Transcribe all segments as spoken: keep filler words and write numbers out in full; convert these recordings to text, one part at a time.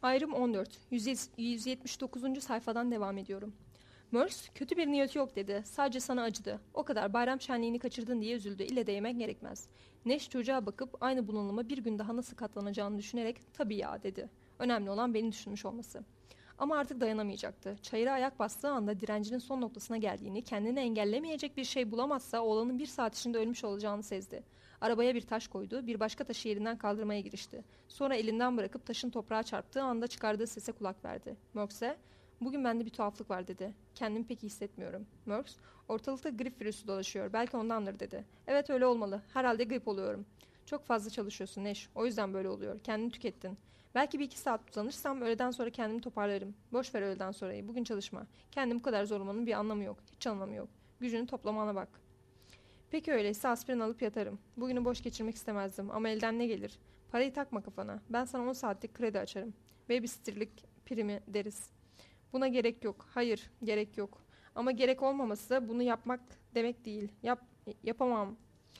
Ayrım on dört. yüz yetmiş dokuzuncu sayfadan devam ediyorum. Merks, kötü bir niyeti yok dedi. Sadece sana acıdı. O kadar bayram şenliğini kaçırdın diye üzüldü. İlle de yemek gerekmez. Neş çocuğa bakıp aynı bunalıma bir gün daha nasıl katlanacağını düşünerek tabii ya dedi. Önemli olan beni düşünmüş olması. Ama artık dayanamayacaktı. Çayıra ayak bastığı anda direncinin son noktasına geldiğini, kendini engellemeyecek bir şey bulamazsa oğlanın bir saat içinde ölmüş olacağını sezdi. Arabaya bir taş koydu, bir başka taşı yerinden kaldırmaya girişti. Sonra elinden bırakıp taşın toprağa çarptığı anda çıkardığı sese kulak verdi. Merks'e, "Bugün bende bir tuhaflık var," dedi. "Kendimi pek iyi hissetmiyorum." Merks, "Ortalıkta grip virüsü dolaşıyor. Belki ondandır," dedi. "Evet, öyle olmalı. Herhalde grip oluyorum." "Çok fazla çalışıyorsun Neş. O yüzden böyle oluyor. Kendini tükettin." "Belki bir iki saat uzanırsam öğleden sonra kendimi toparlarım." "Boş ver öğleden sonrayı. Bugün çalışma. Kendimi bu kadar zorlamanın bir anlamı yok. Hiç anlamı yok. Gücünü toplamana bak." "Peki öyleyse aspirin alıp yatarım. Bugünü boş geçirmek istemezdim ama elden ne gelir? Parayı takma kafana. Ben sana on saatlik kredi açarım. Babysitterlik primi deriz." "Buna gerek yok." "Hayır, gerek yok. Ama gerek olmaması bunu yapmak demek değil. Yap, yapamam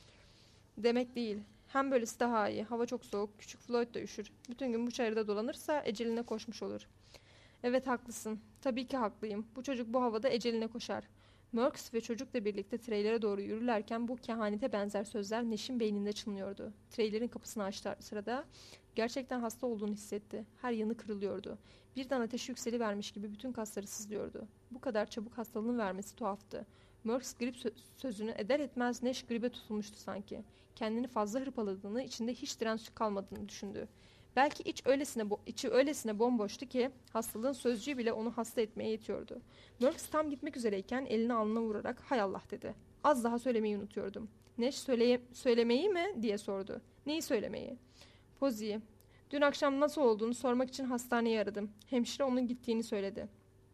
demek değil. Hem böylesi daha iyi. Hava çok soğuk. Küçük Floyd da üşür. Bütün gün bu çayırda dolanırsa eceline koşmuş olur." "Evet, haklısın. Tabii ki haklıyım. Bu çocuk bu havada eceline koşar." Merks ve çocukla birlikte treylere doğru yürürlerken bu kehanete benzer sözler Neş'in beyninde çınlıyordu. Treylerin kapısını açtığı sırada gerçekten hasta olduğunu hissetti. Her yanı kırılıyordu. Birden ateşi yükselivermiş gibi bütün kasları sızlıyordu. Bu kadar çabuk hastalığın vermesi tuhaftı. Merks grip sö- sözünü eder etmez Neş gribe tutulmuştu sanki. Kendini fazla hırpaladığını, içinde hiç direnç kalmadığını düşündü. Belki iç öylesine bo- içi öylesine bomboştu ki hastalığın sözcüğü bile onu hasta etmeye yetiyordu. Merks tam gitmek üzereyken elini alnına vurarak "Hay Allah," dedi. "Az daha söylemeyi unutuyordum." "Neş, söyleye- söylemeyi mi?" diye sordu. "Neyi söylemeyi?" "Pozi'yi. Dün akşam nasıl olduğunu sormak için hastaneye aradım. Hemşire onun gittiğini söyledi."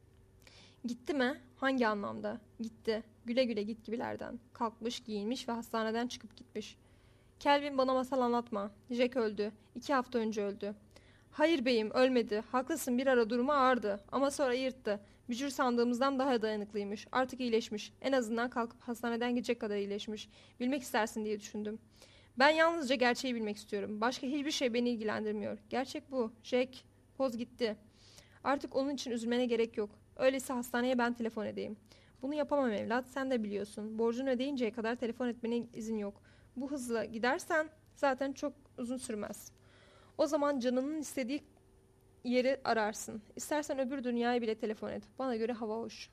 "Gitti mi? Hangi anlamda?" "Gitti. Güle güle git gibilerden." Kalkmış, giyinmiş ve hastaneden çıkıp gitmiş. "Kelvin, bana masal anlatma. Jack öldü. İki hafta önce öldü." "Hayır beyim, ölmedi. Haklısın, bir ara durumu ağırdı. Ama sonra yırttı. Bücür sandığımızdan daha dayanıklıymış. Artık iyileşmiş. En azından kalkıp hastaneden gidecek kadar iyileşmiş. Bilmek istersin diye düşündüm." "Ben yalnızca gerçeği bilmek istiyorum. Başka hiçbir şey beni ilgilendirmiyor. Gerçek bu. Jack, Poz gitti. Artık onun için üzülmene gerek yok. Öyleyse hastaneye ben telefon edeyim." "Bunu yapamam evlat. Sen de biliyorsun. Borcunu ödeyinceye kadar telefon etmene izin yok. Bu hızla gidersen zaten çok uzun sürmez. O zaman canının istediği yeri ararsın. İstersen öbür dünyaya bile telefon et. Bana göre hava hoş."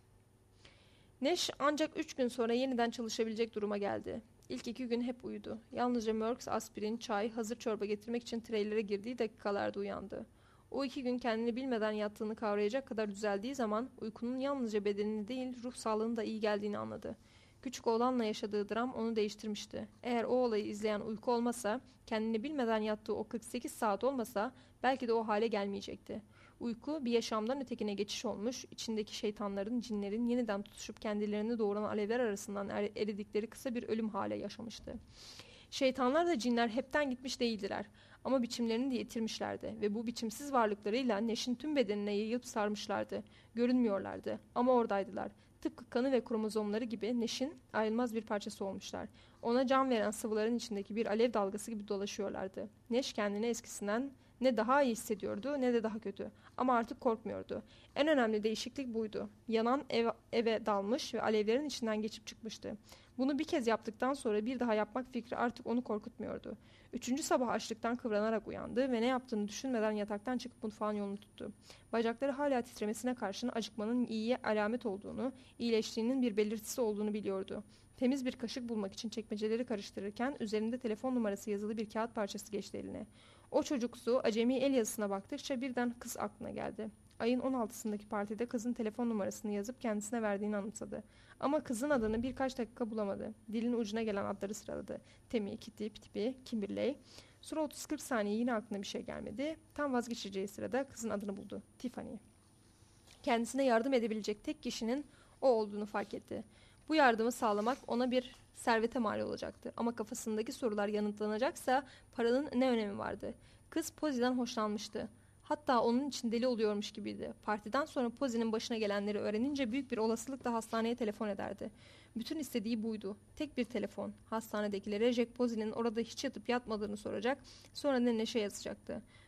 Neş ancak üç gün sonra yeniden çalışabilecek duruma geldi. İlk iki gün hep uyudu. Yalnızca Merks aspirin, çay, hazır çorba getirmek için treylere girdiği dakikalarda uyandı. O iki gün kendini bilmeden yattığını kavrayacak kadar düzeldiği zaman uykunun yalnızca bedenini değil ruh sağlığına da iyi geldiğini anladı. Küçük oğlanla yaşadığı dram onu değiştirmişti. Eğer o olayı izleyen uyku olmasa, kendini bilmeden yattığı o kırk sekiz saat olmasa belki de o hale gelmeyecekti. Uyku bir yaşamdan ötekine geçiş olmuş, içindeki şeytanların, cinlerin yeniden tutuşup kendilerini doğuran alevler arasından er- eridikleri kısa bir ölüm hale yaşamıştı. Şeytanlar da cinler hepten gitmiş değildiler ama biçimlerini de yitirmişlerdi ve bu biçimsiz varlıklarıyla Neş'in tüm bedenine yayılıp sarmışlardı. Görünmüyorlardı ama oradaydılar. Tıpkı kanı ve kromozomları gibi Neş'in ayrılmaz bir parçası olmuşlar. Ona can veren sıvıların içindeki bir alev dalgası gibi dolaşıyorlardı. Neş kendini eskisinden ne daha iyi hissediyordu ne de daha kötü. Ama artık korkmuyordu. En önemli değişiklik buydu. Yanan ev, eve dalmış ve alevlerin içinden geçip çıkmıştı. Bunu bir kez yaptıktan sonra bir daha yapmak fikri artık onu korkutmuyordu. Üçüncü sabah açlıktan kıvranarak uyandı ve ne yaptığını düşünmeden yataktan çıkıp mutfağın yolunu tuttu. Bacakları hala titremesine karşın acıkmanın iyiye alamet olduğunu, iyileştiğinin bir belirtisi olduğunu biliyordu. Temiz bir kaşık bulmak için çekmeceleri karıştırırken üzerinde telefon numarası yazılı bir kağıt parçası geçti eline. O çocuksu, acemi el yazısına baktıkça birden kız aklına geldi. Ayın on altısındaki partide kızın telefon numarasını yazıp kendisine verdiğini anımsadı. Ama kızın adını birkaç dakika bulamadı. Dilin ucuna gelen adları sıraladı. Temi, Kitty, Pitipi, Kimberley. Sonra otuz kırk saniye yine aklına bir şey gelmedi. Tam vazgeçeceği sırada kızın adını buldu. Tiffany. Kendisine yardım edebilecek tek kişinin o olduğunu fark etti. Bu yardımı sağlamak ona bir servete mal olacaktı. Ama kafasındaki sorular yanıtlanacaksa paranın ne önemi vardı? Kız Pozi'den hoşlanmıştı. Hatta onun için deli oluyormuş gibiydi. Partiden sonra Pozi'nin başına gelenleri öğrenince büyük bir olasılıkla hastaneye telefon ederdi. Bütün istediği buydu. Tek bir telefon. Hastanedekilere Jack Pozi'nin orada hiç yatıp yatmadığını soracak, sonra da Neşe yazacaktı.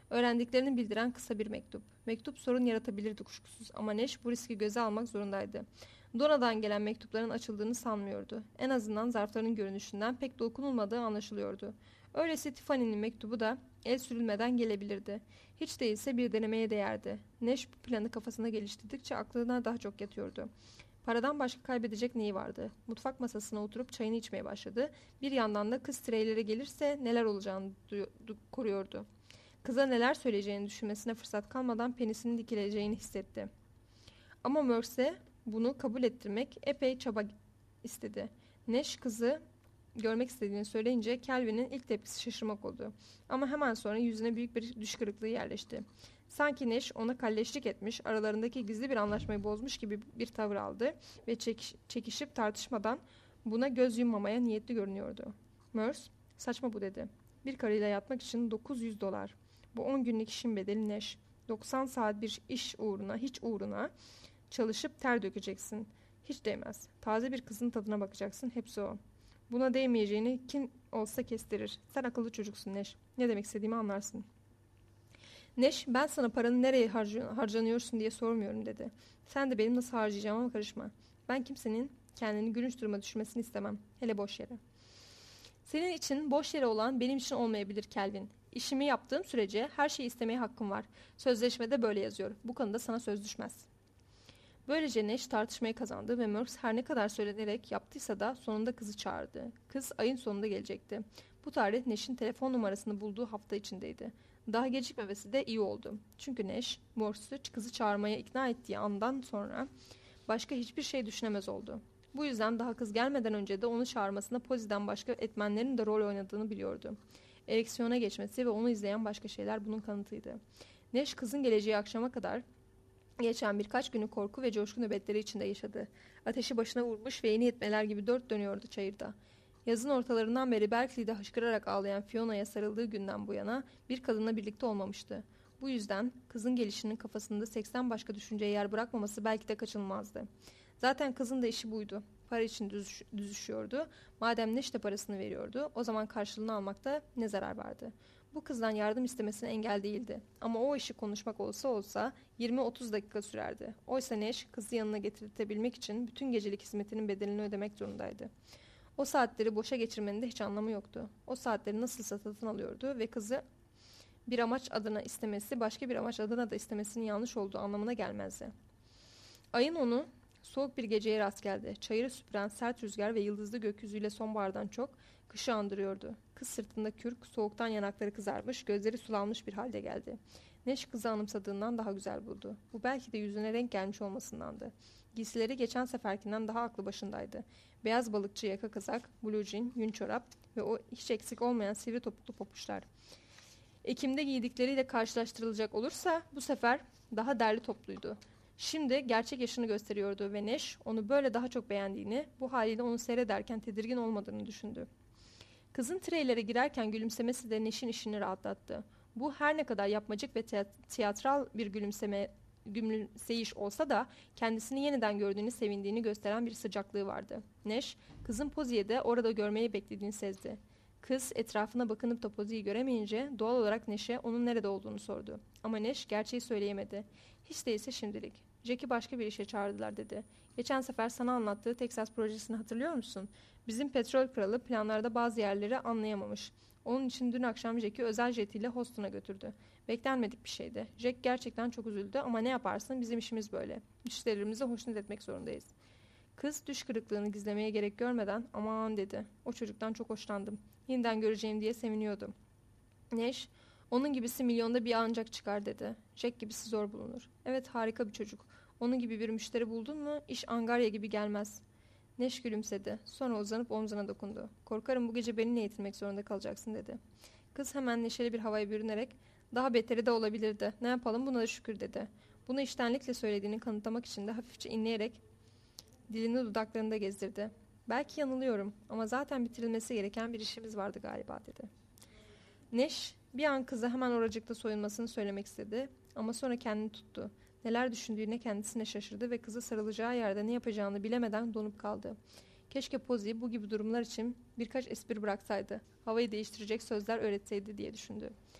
Öğrendiklerini bildiren kısa bir mektup. Mektup sorun yaratabilirdi kuşkusuz ama Neş bu riski göze almak zorundaydı. Dona'dan gelen mektupların açıldığını sanmıyordu. En azından zarfların görünüşünden pek dokunulmadığı anlaşılıyordu. Öyleyse Tiffany'nin mektubu da el sürülmeden gelebilirdi. Hiç değilse bir denemeye değerdi. Neş bu planı kafasına geliştirdikçe aklına daha çok yatıyordu. Paradan başka kaybedecek neyi vardı? Mutfak masasına oturup çayını içmeye başladı. Bir yandan da kız treylere gelirse neler olacağını koruyordu. Kıza neler söyleyeceğini düşünmesine fırsat kalmadan penisinin dikileceğini hissetti. Ama Merce'e bunu kabul ettirmek epey çaba istedi. Neş kızı görmek istediğini söyleyince Kelvin'in ilk tepkisi şaşırmak oldu. Ama hemen sonra yüzüne büyük bir düş kırıklığı yerleşti. Sanki Neş ona kalleşlik etmiş, aralarındaki gizli bir anlaşmayı bozmuş gibi bir tavır aldı ve çekiş, çekişip tartışmadan buna göz yummamaya niyetli görünüyordu. Merce, saçma bu dedi. Bir karıyla yatmak için dokuz yüz dolar. Bu on günlük işin bedeli Neş. doksan saat bir iş uğruna, hiç uğruna çalışıp ter dökeceksin. Hiç değmez. Taze bir kızın tadına bakacaksın. Hepsi o. Buna değmeyeceğini kim olsa kestirir. Sen akıllı çocuksun Neş. Ne demek istediğimi anlarsın. Neş, ben sana paranı nereye harca- harcanıyorsun diye sormuyorum dedi. Sen de benim nasıl harcayacağıma karışma. Ben kimsenin kendini gülünç duruma düşürmesini istemem. Hele boş yere. Senin için boş yere olan benim için olmayabilir Kelvin. İşimi yaptığım sürece her şeyi istemeye hakkım var. Sözleşmede böyle yazıyor. Bu konuda sana söz düşmez. Böylece Neş tartışmayı kazandı ve Merks her ne kadar söylenerek yaptıysa da sonunda kızı çağırdı. Kız ayın sonunda gelecekti. Bu tarih Neş'in telefon numarasını bulduğu hafta içindeydi. Daha gecikmemesi de iyi oldu. Çünkü Neş, Merks'ü kızı çağırmaya ikna ettiği andan sonra başka hiçbir şey düşünemez oldu. Bu yüzden daha kız gelmeden önce de onu çağırmasında Pozi'den başka etmenlerin de rol oynadığını biliyordu. Ereksiyona geçmesi ve onu izleyen başka şeyler bunun kanıtıydı. Neş kızın geleceği akşama kadar geçen birkaç günü korku ve coşku nöbetleri içinde yaşadı. Ateşi başına vurmuş ve yeni yetmeler gibi dört dönüyordu çayırda. Yazın ortalarından beri Berkeley'de hışkırarak ağlayan Fiona'ya sarıldığı günden bu yana bir kadınla birlikte olmamıştı. Bu yüzden kızın gelişinin kafasında seksen başka düşünceye yer bırakmaması belki de kaçınılmazdı. Zaten kızın da işi buydu. Para için düzüş, düzüşüyordu. Madem Neş de parasını veriyordu, o zaman karşılığını almakta ne zarar vardı? Bu kızdan yardım istemesine engel değildi. Ama o işi konuşmak olsa olsa yirmi otuz dakika sürerdi. Oysa Neş kızı yanına getirtebilmek için bütün gecelik hizmetinin bedelini ödemek zorundaydı. O saatleri boşa geçirmenin de hiç anlamı yoktu. O saatleri nasılsa satın alıyordu ve kızı bir amaç adına istemesi başka bir amaç adına da istemesinin yanlış olduğu anlamına gelmezdi. Ayın onu soğuk bir geceye rast geldi. Çayırı süpüren sert rüzgar ve yıldızlı gökyüzüyle sonbahardan çok kışı andırıyordu. Kız sırtında kürk, soğuktan yanakları kızarmış, gözleri sulanmış bir halde geldi. Neş kızı anımsadığından daha güzel buldu. Bu belki de yüzüne renk gelmiş olmasındandı. Giysileri geçen seferkinden daha aklı başındaydı. Beyaz balıkçı yaka kazak, blue jean, yün çorap ve o hiç eksik olmayan sivri topuklu papuçlar. Ekim'de giydikleriyle karşılaştırılacak olursa bu sefer daha derli topluydu. Şimdi gerçek yaşını gösteriyordu ve Neş onu böyle daha çok beğendiğini, bu haliyle onu seyrederken tedirgin olmadığını düşündü. Kızın treylere girerken gülümsemesi de Neş'in işini rahatlattı. Bu her ne kadar yapmacık ve tiyatral bir gülümseme, gülümseyiş olsa da kendisini yeniden gördüğünü sevindiğini gösteren bir sıcaklığı vardı. Neş, kızın Pozi'yi de orada görmeyi beklediğini sezdi. Kız etrafına bakınıp da Pozi'yi göremeyince doğal olarak Neş'e onun nerede olduğunu sordu. Ama Neş gerçeği söyleyemedi. Hiç değilse şimdilik. Jack'i başka bir işe çağırdılar dedi. Geçen sefer sana anlattığı Texas projesini hatırlıyor musun? Bizim petrol kralı planlarda bazı yerleri anlayamamış. Onun için dün akşam Jack'i özel jetiyle Houston'a götürdü. Beklenmedik bir şeydi. Jack gerçekten çok üzüldü ama ne yaparsın bizim işimiz böyle. Müşterilerimizi hoşnut etmek zorundayız. Kız düş kırıklığını gizlemeye gerek görmeden aman dedi. O çocuktan çok hoşlandım. Yeniden göreceğim diye seviniyordum. Neş, onun gibisi milyonda bir ancak çıkar dedi. Jack gibisi zor bulunur. Evet harika bir çocuk. Onun gibi bir müşteri buldun mu iş angarya gibi gelmez. Neş gülümsedi. Sonra uzanıp omzuna dokundu. Korkarım bu gece benimle yetinmek zorunda kalacaksın dedi. Kız hemen neşeli bir havaya bürünerek daha beteri de olabilirdi. Ne yapalım buna da şükür dedi. Bunu içtenlikle söylediğini kanıtlamak için de hafifçe inleyerek dilini dudaklarında gezdirdi. Belki yanılıyorum ama zaten bitirilmesi gereken bir işimiz vardı galiba dedi. Neş bir an kıza hemen oracıkta soyunmasını söylemek istedi ama sonra kendini tuttu. Neler düşündüğüne kendisine şaşırdı ve kızı sarılacağı yerde ne yapacağını bilemeden donup kaldı. Keşke Pozzi bu gibi durumlar için birkaç espri bıraksaydı, havayı değiştirecek sözler öğretseydi diye düşündü.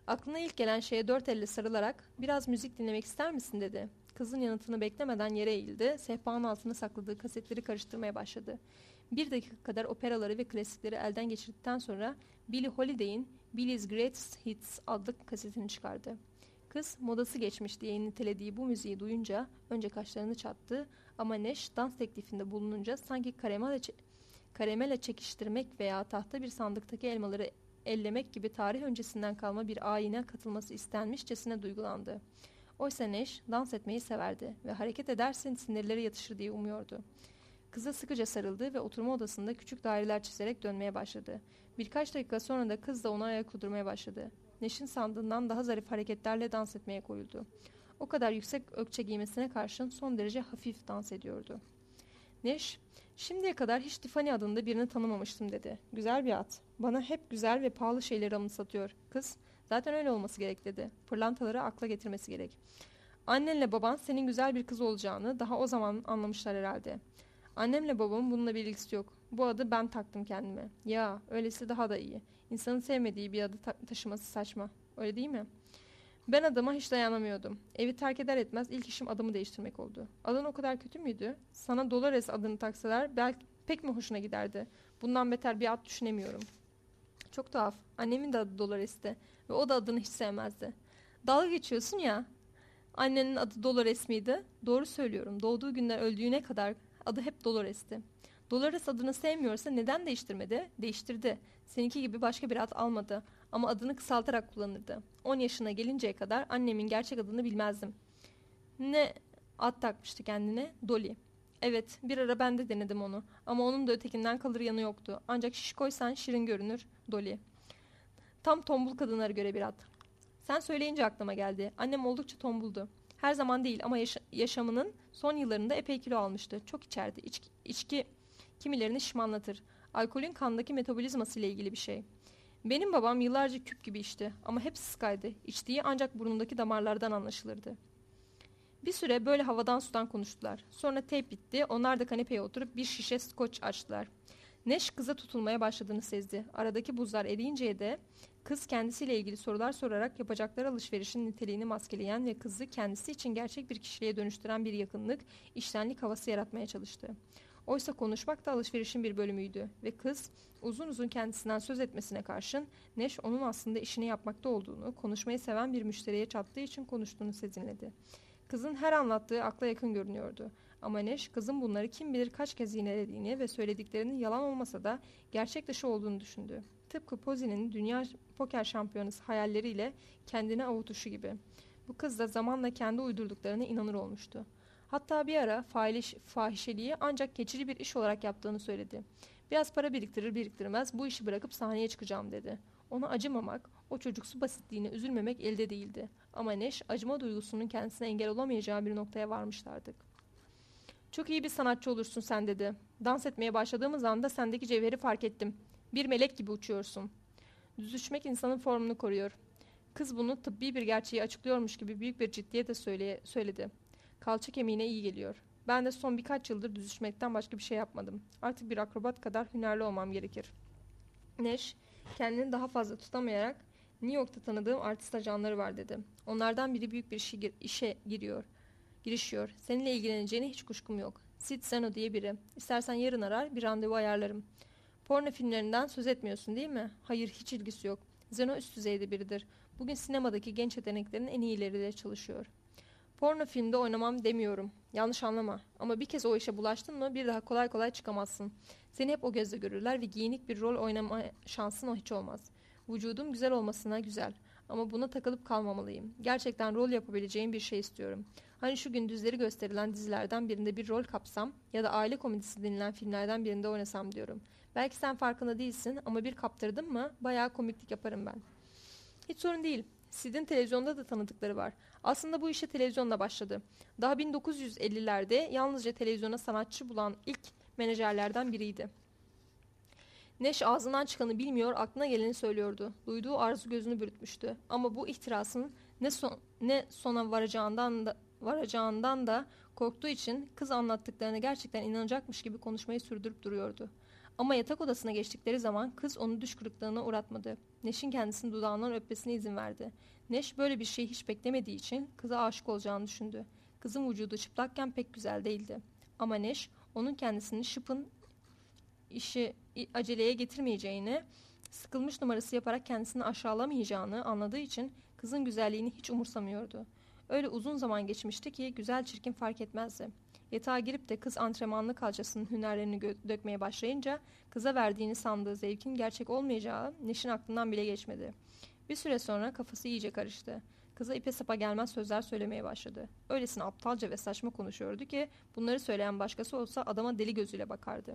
Aklına ilk gelen şeye dört elle sarılarak biraz müzik dinlemek ister misin dedi. Kızın yanıtını beklemeden yere eğildi, sehpanın altına sakladığı kasetleri karıştırmaya başladı. Bir dakika kadar operaları ve klasikleri elden geçirdikten sonra Billie Holiday'in Billie's Greatest Hits adlı kasetini çıkardı. Kız modası geçmiş diye nitelediği bu müziği duyunca önce kaşlarını çattı ama Neş dans teklifinde bulununca sanki karamele, karamele çekiştirmek veya tahta bir sandıktaki elmaları ellemek gibi tarih öncesinden kalma bir ayine katılması istenmişçesine duygulandı. Oysa Neş dans etmeyi severdi ve hareket ederse sinirleri yatışır diye umuyordu. Kıza sıkıca sarıldı ve oturma odasında küçük daireler çizerek dönmeye başladı. Birkaç dakika sonra da kız da ona ayak uydurmaya başladı. Neş'in sandığından daha zarif hareketlerle dans etmeye koyuldu. O kadar yüksek ökçe giymesine karşın son derece hafif dans ediyordu. Neş, şimdiye kadar hiç Tiffany adında birini tanımamıştım dedi. Güzel bir at. Bana hep güzel ve pahalı şeyleri anımsatıyor. Kız, zaten öyle olması gerek dedi. Pırlantaları akla getirmesi gerek. Annenle baban senin güzel bir kız olacağını daha o zaman anlamışlar herhalde. Annemle babamın bununla bir ilgisi yok. Bu adı ben taktım kendime. Ya, öylesi daha da iyi. İnsanın sevmediği bir adı ta- taşıması saçma. Öyle değil mi? Ben adıma hiç dayanamıyordum. Evi terk eder etmez ilk işim adımı değiştirmek oldu. Adın o kadar kötü müydü? Sana Dolores adını taksalar belki pek mi hoşuna giderdi? Bundan beter bir ad düşünemiyorum. Çok tuhaf. Annemin de adı Dolores'ti ve o da adını hiç sevmezdi. Dalga geçiyorsun ya. Annenin adı Dolores miydi? Doğru söylüyorum. Doğduğu günden öldüğüne kadar adı hep Dolores'ti. Dolores adını sevmiyorsa neden değiştirmedi? Değiştirdi. Seninki gibi başka bir ad almadı. Ama adını kısaltarak kullanırdı. on yaşına gelinceye kadar annemin gerçek adını bilmezdim. Ne ad takmıştı kendine? Dolly. Evet, bir ara ben de denedim onu. Ama onun da ötekinden kalır yanı yoktu. Ancak şişkoysan şirin görünür. Dolly. Tam tombul kadınlara göre bir ad. Sen söyleyince aklıma geldi. Annem oldukça tombuldu. Her zaman değil ama yaşa- yaşamının son yıllarında epey kilo almıştı. Çok içerdi. İç- içki kimilerini şişmanlatır. Alkolün kandaki metabolizması ile ilgili bir şey. Benim babam yıllarca küp gibi içti ama hep sıskaydı. İçtiği ancak burnundaki damarlardan anlaşılırdı. Bir süre böyle havadan sudan konuştular. Sonra teyp bitti. Onlar da kanepeye oturup bir şişe skoç açtılar. Neş kıza tutulmaya başladığını sezdi. Aradaki buzlar eriyinceye de kız kendisiyle ilgili sorular sorarak yapacakları alışverişin niteliğini maskeleyen ve kızı kendisi için gerçek bir kişiliğe dönüştüren bir yakınlık, içtenlik havası yaratmaya çalıştı. Oysa konuşmak da alışverişin bir bölümüydü ve kız uzun uzun kendisinden söz etmesine karşın Neş onun aslında işini yapmakta olduğunu, konuşmayı seven bir müşteriye çattığı için konuştuğunu sezinledi. Kızın her anlattığı akla yakın görünüyordu. Ama Neş kızın bunları kim bilir kaç kez yinelediğini ve söylediklerinin yalan olmasa da gerçek dışı olduğunu düşündü. Tıpkı Pozi'nin dünya poker şampiyonası hayalleriyle kendini avutuşu gibi. Bu kız da zamanla kendi uydurduklarına inanır olmuştu. Hatta bir ara fahiş, fahişeliği ancak geçici bir iş olarak yaptığını söyledi. Biraz para biriktirir biriktirmez bu işi bırakıp sahneye çıkacağım dedi. Ona acımamak, o çocuksu basitliğine üzülmemek elde değildi. Ama Neş acıma duygusunun kendisine engel olamayacağı bir noktaya varmışlardı. Çok iyi bir sanatçı olursun sen dedi. Dans etmeye başladığımız anda sendeki cevheri fark ettim. Bir melek gibi uçuyorsun. Düzüşmek insanın formunu koruyor. Kız bunu tıbbi bir gerçeği açıklıyormuş gibi büyük bir ciddiyetle söyle, söyledi. Kalça kemiğine iyi geliyor. Ben de son birkaç yıldır düzüşmekten başka bir şey yapmadım. Artık bir akrobat kadar hünerli olmam gerekir. Neş kendini daha fazla tutamayarak New York'ta tanıdığım artist ajanları var dedi. Onlardan biri büyük bir işe, işe giriyor. Girişiyor. Seninle ilgileneceğine hiç kuşkum yok. Sid Zeno diye biri. İstersen yarın arar bir randevu ayarlarım. Porno filmlerinden söz etmiyorsun değil mi? Hayır hiç ilgisi yok. Zeno üst düzeyde biridir. Bugün sinemadaki genç yeteneklerin en iyileriyle çalışıyor. Porno filmde oynamam demiyorum. Yanlış anlama. Ama bir kez o işe bulaştın mı bir daha kolay kolay çıkamazsın. Seni hep o gözle görürler ve giyinik bir rol oynama şansın o hiç olmaz. Vücudum güzel olmasına güzel. Ama buna takılıp kalmamalıyım. Gerçekten rol yapabileceğim bir şey istiyorum. Hani şu gündüzleri gösterilen dizilerden birinde bir rol kapsam ya da aile komedisi denilen filmlerden birinde oynasam diyorum. Belki sen farkında değilsin ama bir kaptırdım mı bayağı komiklik yaparım ben. Hiç sorun değil. Sid'in televizyonda da tanıdıkları var. Aslında bu işe televizyonla başladı. Daha bin dokuz yüz ellilerde yalnızca televizyona sanatçı bulan ilk menajerlerden biriydi. Neş ağzından çıkanı bilmiyor, aklına geleni söylüyordu. Duyduğu arzu gözünü bürütmüştü. Ama bu ihtirasın ne, son, ne sona varacağından da, varacağından da korktuğu için kız anlattıklarına gerçekten inanacakmış gibi konuşmayı sürdürüp duruyordu. Ama yatak odasına geçtikleri zaman kız onu düş kırıklığına uğratmadı. Neş'in kendisini dudağından öpmesine izin verdi. Neş böyle bir şeyi hiç beklemediği için kıza aşık olacağını düşündü. Kızın vücudu çıplakken pek güzel değildi. Ama Neş onun kendisini Şıp'ın işi aceleye getirmeyeceğini, sıkılmış numarası yaparak kendisini aşağılamayacağını anladığı için kızın güzelliğini hiç umursamıyordu. Öyle uzun zaman geçmişti ki güzel çirkin fark etmezdi. Yatağa girip de kız antrenmanlı kalçasının hünerlerini dökmeye başlayınca kıza verdiğini sandığı zevkin gerçek olmayacağı Neş'in aklından bile geçmedi. Bir süre sonra kafası iyice karıştı. Kıza ipe sapa gelmez sözler söylemeye başladı. Öylesine aptalca ve saçma konuşuyordu ki bunları söyleyen başkası olsa adama deli gözüyle bakardı.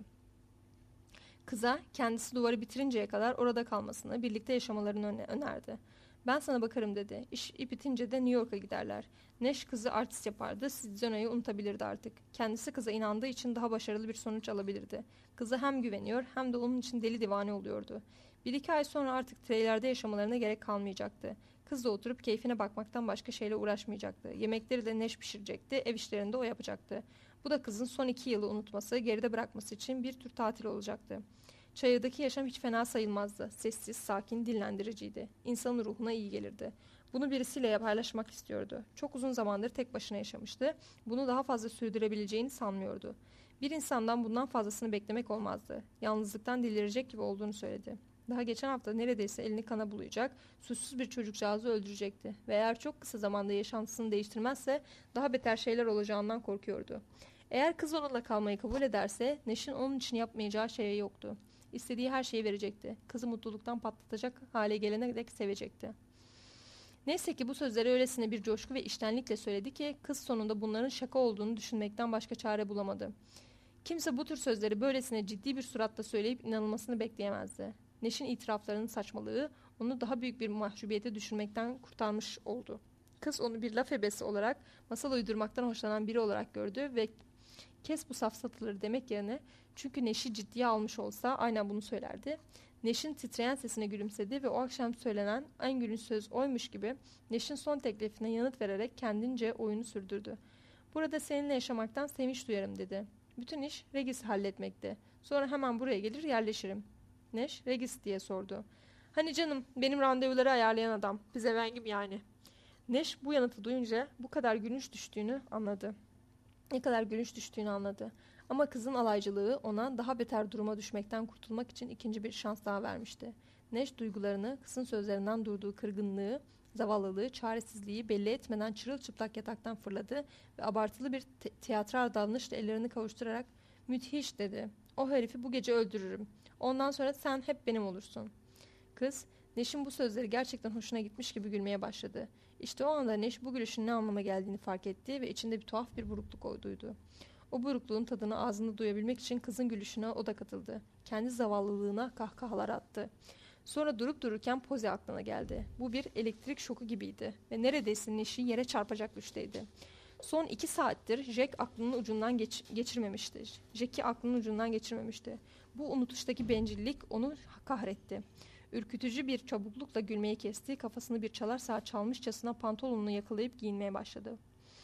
Kıza kendisi duvarı bitirinceye kadar orada kalmasını, birlikte yaşamalarını önerdi. Ben sana bakarım dedi. İş ip bitince de New York'a giderler. Neş kızı artist yapardı. Zeno'yu unutabilirdi artık. Kendisi kıza inandığı için daha başarılı bir sonuç alabilirdi. Kıza hem güveniyor hem de onun için deli divane oluyordu. Bir iki ay sonra artık treylerde yaşamalarına gerek kalmayacaktı. Kız da oturup keyfine bakmaktan başka şeyle uğraşmayacaktı. Yemekleri de Neş pişirecekti, ev işlerini de o yapacaktı. Bu da kızın son iki yılı unutması, geride bırakması için bir tür tatil olacaktı. Çayır'daki yaşam hiç fena sayılmazdı. Sessiz, sakin, dinlendiriciydi. İnsanın ruhuna iyi gelirdi. Bunu birisiyle paylaşmak istiyordu. Çok uzun zamandır tek başına yaşamıştı. Bunu daha fazla sürdürebileceğini sanmıyordu. Bir insandan bundan fazlasını beklemek olmazdı. Yalnızlıktan delirecek gibi olduğunu söyledi. Daha geçen hafta neredeyse elini kana bulayacak, suçsuz bir çocukcağızı öldürecekti. Ve eğer çok kısa zamanda yaşantısını değiştirmezse daha beter şeyler olacağından korkuyordu. Eğer kız onunla kalmayı kabul ederse Neş'in onun için yapmayacağı şey yoktu. İstediği her şeyi verecekti. Kızı mutluluktan patlatacak hale gelene dek sevecekti. Neyse ki bu sözleri öylesine bir coşku ve içtenlikle söyledi ki kız sonunda bunların şaka olduğunu düşünmekten başka çare bulamadı. Kimse bu tür sözleri böylesine ciddi bir suratla söyleyip inanılmasını bekleyemezdi. Neş'in itiraflarının saçmalığı onu daha büyük bir mahcubiyete düşürmekten kurtarmış oldu. Kız onu bir laf ebesi olarak, masal uydurmaktan hoşlanan biri olarak gördü ve kes bu safsataları demek yerine çünkü Neş'i ciddiye almış olsa aynen bunu söylerdi. Neş'in titreyen sesine gülümsedi ve o akşam söylenen en gülünç söz oymuş gibi Neş'in son teklifine yanıt vererek kendince oyunu sürdürdü. Burada seninle yaşamaktan sevinç duyarım dedi. Bütün iş Regis'i halletmekti. Sonra hemen buraya gelir yerleşirim. Neş, Regis diye sordu. Hani canım benim randevuları ayarlayan adam. Pizevengim yani. Neş bu yanıtı duyunca bu kadar gülünç düştüğünü anladı. Ne kadar gülünç düştüğünü anladı. Ama kızın alaycılığı ona daha beter duruma düşmekten kurtulmak için ikinci bir şans daha vermişti. Neş duygularını, kızın sözlerinden durduğu kırgınlığı, zavallılığı, çaresizliği belli etmeden çırılçıplak yataktan fırladı ve abartılı bir te- tiyatral davranışla ellerini kavuşturarak "Müthiş" dedi. "O herifi bu gece öldürürüm. Ondan sonra sen hep benim olursun." Kız, Neş'in bu sözleri gerçekten hoşuna gitmiş gibi gülmeye başladı. İşte o anda Neş bu gülüşün ne anlama geldiğini fark etti ve içinde bir tuhaf bir burukluk duydu. O burukluğun tadını ağzında duyabilmek için kızın gülüşüne o da katıldı. Kendi zavallılığına kahkahalar attı. Sonra durup dururken Pozi aklına geldi. Bu bir elektrik şoku gibiydi ve neredeyse Neş'i yere çarpacak güçteydi. Son iki saattir Jack aklının ucundan geç, geçirmemişti. Jack'i aklının ucundan geçirmemişti. Bu unutuştaki bencillik onu kahretti. Ürkütücü bir çabuklukla gülmeyi kesti, kafasını bir çalar saat çalmışçasına pantolonunu yakalayıp giyinmeye başladı.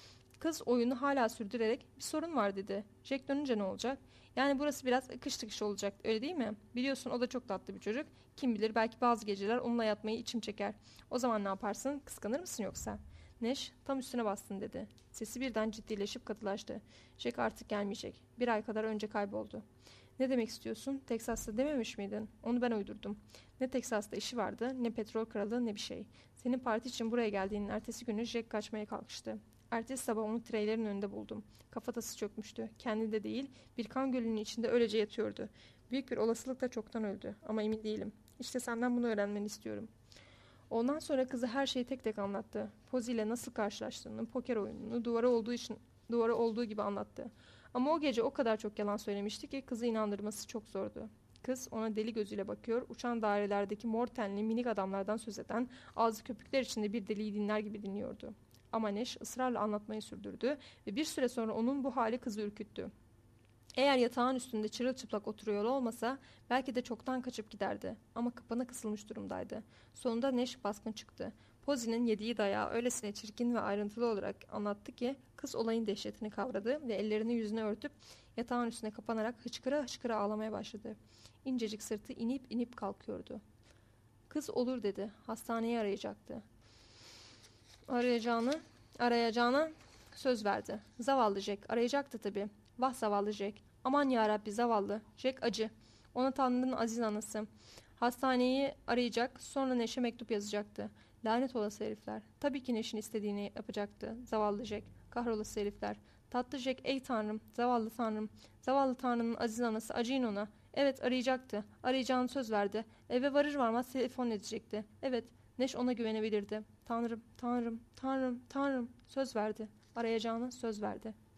Kız oyunu hala sürdürerek bir sorun var dedi. Jack dönünce ne olacak? Yani burası biraz akış tıkış olacak öyle değil mi? Biliyorsun o da çok tatlı bir çocuk. Kim bilir belki bazı geceler onunla yatmayı içim çeker. O zaman ne yaparsın? Kıskanır mısın yoksa? Neş tam üstüne bastın dedi. Sesi birden ciddileşip katılaştı. Jack artık gelmeyecek. Bir ay kadar önce kayboldu. Ne demek istiyorsun? Teksas'ta dememiş miydin? Onu ben uydurdum. Ne Teksas'ta işi vardı, ne petrol kralı, ne bir şey. Senin parti için buraya geldiğinin ertesi günü Jack kaçmaya kalkıştı. Ertesi sabah onu treylerin önünde buldum. Kafatası çökmüştü. Kendi de değil, bir kan gölünün içinde öylece yatıyordu. Büyük bir olasılıkla çoktan öldü. Ama emin değilim. İşte senden bunu öğrenmeni istiyorum. Ondan sonra kızı her şeyi tek tek anlattı. Pozi ile nasıl karşılaştığını, poker oyununu, duvara olduğu için duvara olduğu gibi anlattı. Ama o gece o kadar çok yalan söylemişti ki kızı inandırması çok zordu. Kız ona deli gözüyle bakıyor, uçan dairelerdeki mor tenli minik adamlardan söz eden, ağzı köpükler içinde bir deliyi dinler gibi dinliyordu. Ama Neş ısrarla anlatmayı sürdürdü ve bir süre sonra onun bu hali kızı ürküttü. Eğer yatağın üstünde çırılçıplak oturuyor olmasa belki de çoktan kaçıp giderdi. Ama kapana kısılmış durumdaydı. Sonunda Neş baskın çıktı. Pozi'nin yediği dayağı öylesine çirkin ve ayrıntılı olarak anlattı ki kız olayın dehşetini kavradı ve ellerini yüzüne örtüp yatağın üstüne kapanarak hıçkıra hıçkıra ağlamaya başladı. İncecik sırtı inip inip kalkıyordu. Kız olur dedi. Hastaneyi arayacaktı. Arayacağını, arayacağına söz verdi. Zavallı Jack. Arayacaktı tabii. Vah zavallı Jack. Aman yarabbi zavallı. Jack acı. Ona Tanrı'nın aziz anası. Hastaneyi arayacak, sonra Neş'e mektup yazacaktı. Lanet olası herifler. Tabii ki Neş'in istediğini yapacaktı. Zavallı Jack. Kahrolası herifler. Tatlı Jack, ey tanrım, zavallı tanrım. Zavallı tanrının aziz anası, acıyın ona. Evet, arayacaktı. Arayacağını söz verdi. Eve varır varmaz telefon edecekti. Evet, Neş ona güvenebilirdi. Tanrım, tanrım, tanrım, tanrım. Söz verdi. Arayacağını söz verdi.